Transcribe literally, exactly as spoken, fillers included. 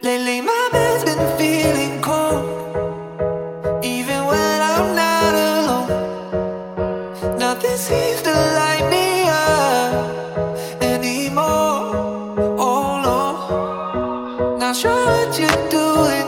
Lately my bed's been feeling cold, even when I'm not alone. Nothing seems to light me up anymore. Oh no, not sure what you're doing.